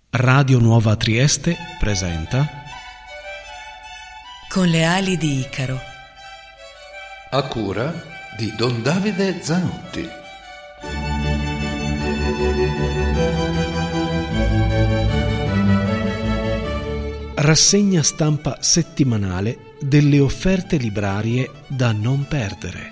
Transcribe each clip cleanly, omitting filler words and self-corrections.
Radio Nuova Trieste presenta Con le ali di Icaro, a cura di Don Davide Zanotti. Rassegna stampa settimanale delle offerte librarie da non perdere.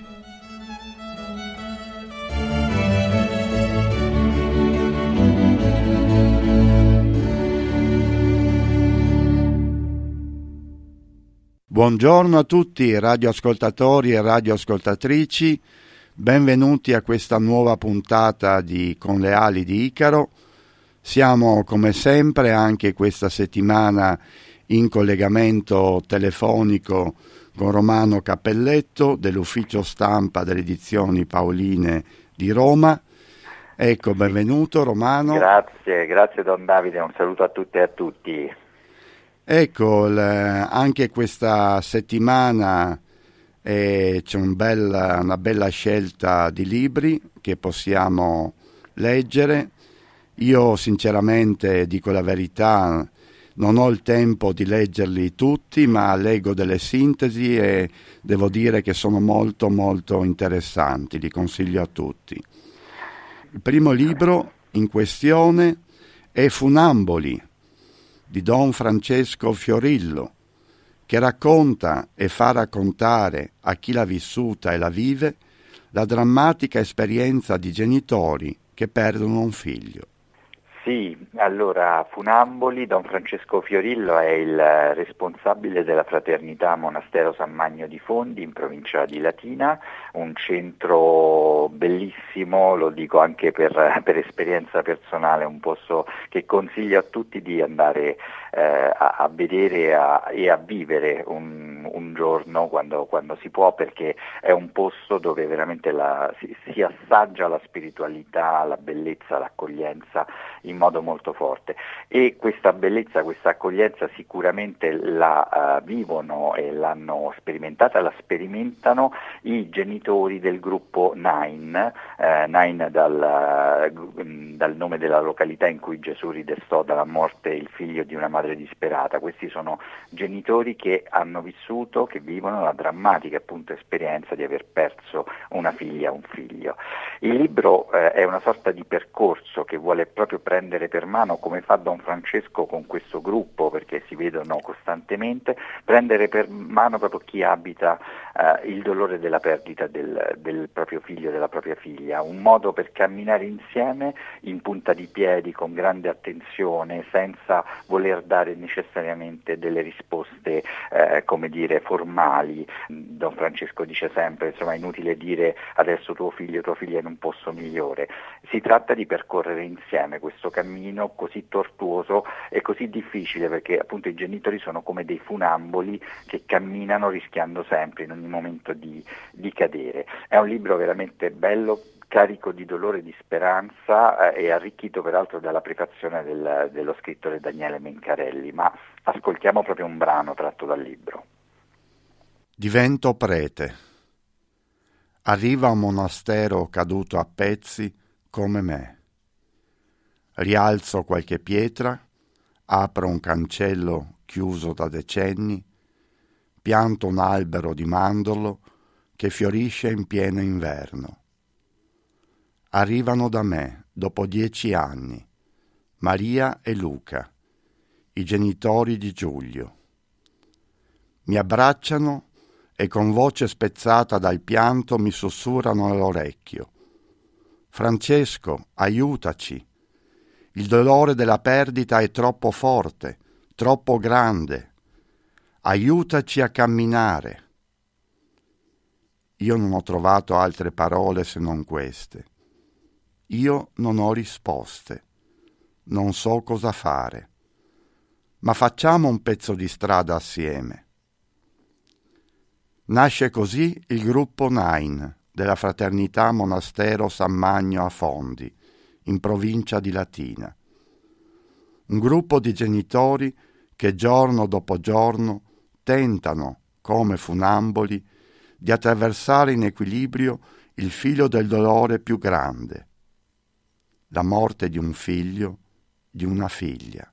Buongiorno a tutti radioascoltatori e radioascoltatrici, benvenuti a questa nuova puntata di Con le ali di Icaro. Siamo come sempre anche questa settimana in collegamento telefonico con Romano Cappelletto dell'ufficio stampa delle edizioni Paoline di Roma. Ecco, benvenuto Romano. Grazie Don Davide, un saluto a tutte e a tutti. Ecco, anche questa settimana c'è una bella scelta di libri che possiamo leggere. Io sinceramente, dico la verità, non ho il tempo di leggerli tutti, ma leggo delle sintesi e devo dire che sono molto molto interessanti, li consiglio a tutti. Il primo libro in questione è Funamboli di Don Francesco Fiorillo, che racconta e fa raccontare a chi l'ha vissuta e la vive la drammatica esperienza di genitori che perdono un figlio. Sì, allora Funamboli, Don Francesco Fiorillo è il responsabile della fraternità Monastero San Magno di Fondi in provincia di Latina, un centro bellissimo, lo dico anche per esperienza personale, un posto che consiglio a tutti di andare a vedere e a vivere un giorno quando si può, perché è un posto dove veramente si assaggia la spiritualità, la bellezza, l'accoglienza in modo molto forte, e questa bellezza, questa accoglienza sicuramente la vivono e l'hanno sperimentata, la sperimentano i genitori del gruppo Nine, Nine dal nome della località in cui Gesù ridestò dalla morte il figlio di una madre disperata. Questi sono genitori che hanno vissuto, che vivono la drammatica appunto esperienza di aver perso una figlia, un figlio. Il libro è una sorta di percorso che vuole proprio prendere per mano, come fa Don Francesco con questo gruppo, perché si vedono costantemente, prendere per mano proprio chi abita il dolore della perdita del proprio figlio, della propria figlia, un modo per camminare insieme in punta di piedi, con grande attenzione, senza voler dare necessariamente delle risposte formali. Don Francesco dice sempre, insomma, è inutile dire adesso tua figlia è in un posto migliore. Si tratta di percorrere insieme questo cammino così tortuoso e così difficile, perché appunto i genitori sono come dei funamboli che camminano rischiando sempre in ogni momento di cadere. È un libro veramente bello, carico di dolore e di speranza, e arricchito peraltro dalla prefazione dello scrittore Daniele Mencarelli, ma ascoltiamo proprio un brano tratto dal libro. Divento prete. Arriva un monastero caduto a pezzi come me. Rialzo qualche pietra, apro un cancello chiuso da decenni, pianto un albero di mandorlo che fiorisce in pieno inverno. Arrivano da me, dopo 10 anni, Maria e Luca, i genitori di Giulio. Mi abbracciano e con voce spezzata dal pianto mi sussurrano all'orecchio: Francesco, aiutaci! Il dolore della perdita è troppo forte, troppo grande. Aiutaci a camminare. Io non ho trovato altre parole se non queste. Io non ho risposte. Non so cosa fare. Ma facciamo un pezzo di strada assieme. Nasce così il gruppo Nine della fraternità Monastero San Magno a Fondi, in provincia di Latina. Un gruppo di genitori che giorno dopo giorno tentano, come funamboli, di attraversare in equilibrio il filo del dolore più grande, la morte di un figlio di una figlia.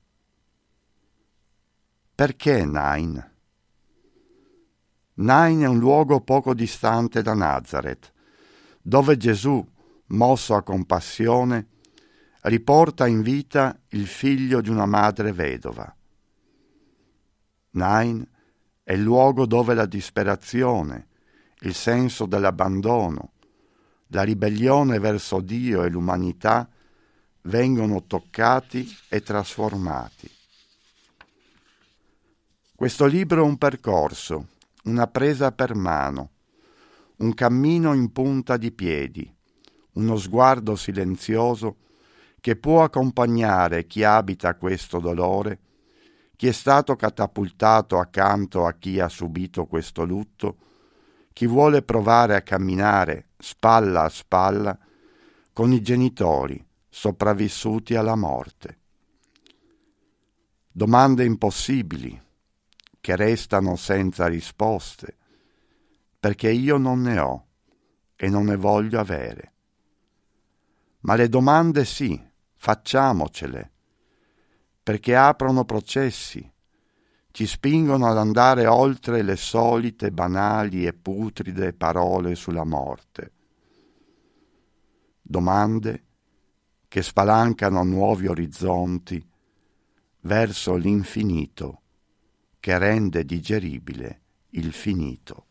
Perché Nain? Nain è un luogo poco distante da Nazareth, dove Gesù, mosso a compassione, riporta in vita il figlio di una madre vedova. Nain è il luogo dove la disperazione, il senso dell'abbandono, la ribellione verso Dio e l'umanità vengono toccati e trasformati. Questo libro è un percorso, una presa per mano, un cammino in punta di piedi, uno sguardo silenzioso che può accompagnare chi abita questo dolore, chi è stato catapultato accanto a chi ha subito questo lutto, chi vuole provare a camminare spalla a spalla con i genitori sopravvissuti alla morte. Domande impossibili che restano senza risposte, perché io non ne ho e non ne voglio avere. Ma le domande sì, facciamocele, perché aprono processi, ci spingono ad andare oltre le solite banali e putride parole sulla morte. Domande che spalancano nuovi orizzonti verso l'infinito che rende digeribile il finito.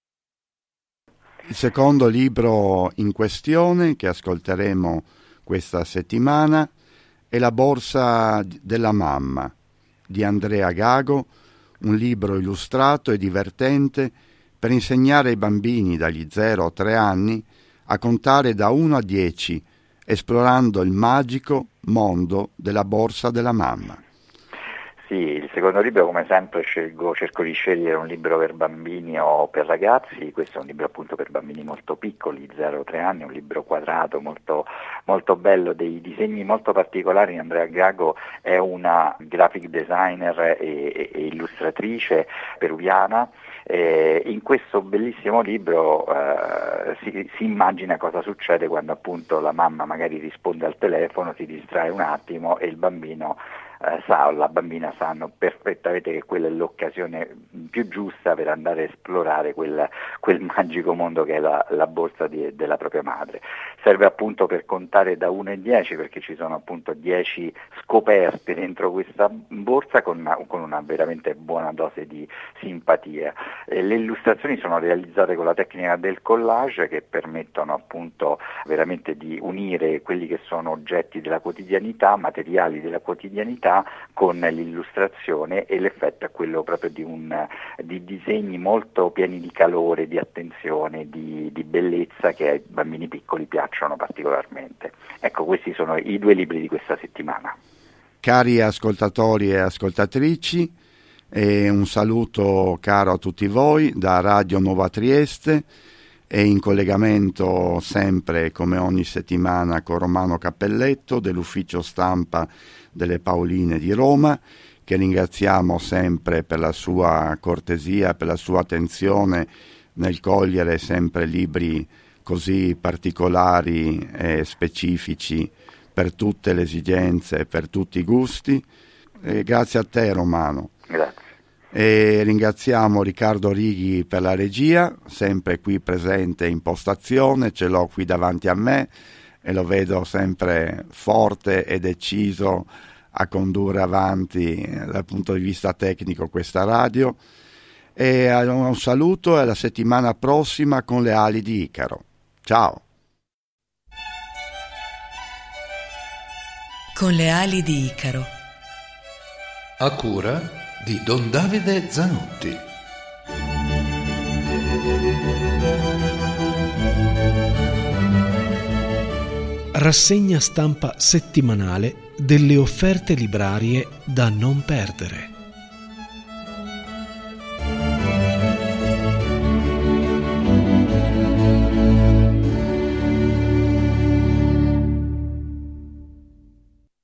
Il secondo libro in questione che ascolteremo questa settimana è La borsa della mamma di Andrea Gago, un libro illustrato e divertente per insegnare ai bambini dagli 0 a 3 anni a contare da 1 a 10, esplorando il magico mondo della borsa della mamma. Sì, il secondo libro, come sempre, cerco di scegliere un libro per bambini o per ragazzi. Questo è un libro appunto per bambini molto piccoli, 0-3 anni, un libro quadrato, molto, molto bello, dei disegni molto particolari. Andrea Gago è una graphic designer e illustratrice peruviana. In questo bellissimo libro si immagina cosa succede quando appunto la mamma magari risponde al telefono, si distrae un attimo e il bambino o la bambina sanno perfettamente che quella è l'occasione più giusta per andare a esplorare quel magico mondo che è la borsa della propria madre. Serve appunto per contare da 1 a 10, perché ci sono appunto 10 scoperte dentro questa borsa con una veramente buona dose di simpatia. Le illustrazioni sono realizzate con la tecnica del collage, che permettono appunto veramente di unire quelli che sono oggetti della quotidianità, materiali della quotidianità, con l'illustrazione, e l'effetto è quello proprio di disegni molto pieni di calore, di attenzione, di bellezza, che ai bambini piccoli piacciono particolarmente. Ecco, questi sono i 2 libri di questa settimana. Cari ascoltatori e ascoltatrici, un saluto caro a tutti voi da Radio Nuova Trieste, e in collegamento sempre come ogni settimana con Romano Cappelletto dell'ufficio stampa delle Paoline di Roma, che ringraziamo sempre per la sua cortesia, per la sua attenzione nel cogliere sempre libri così particolari e specifici per tutte le esigenze, per tutti i gusti. Grazie a te, Romano. Grazie. E ringraziamo Riccardo Righi per la regia, sempre qui presente in postazione, ce l'ho qui davanti a me e lo vedo sempre forte e deciso a condurre avanti dal punto di vista tecnico questa radio. E un saluto e alla settimana prossima con Le ali di Icaro. Ciao. Con le ali di Icaro. A cura di Don Davide Zanotti. Rassegna stampa settimanale delle offerte librarie da non perdere.